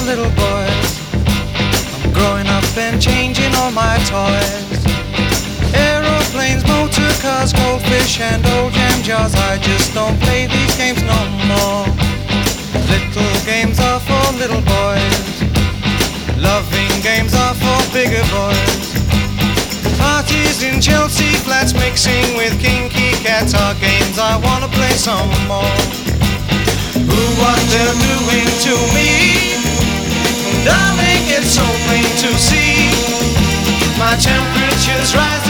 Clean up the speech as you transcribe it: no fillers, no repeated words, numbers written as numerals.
little boys. I'm growing up and changing all my toys. Aeroplanes, motor cars, goldfish and old jam jars. I just don't play these games no more. Little games are for little boys. Loving games are for bigger boys. Parties in Chelsea flats mixing with kinky cats are games I wanna play some more. What they're doing to me, darling, it's so plain to see. My temperature's rising.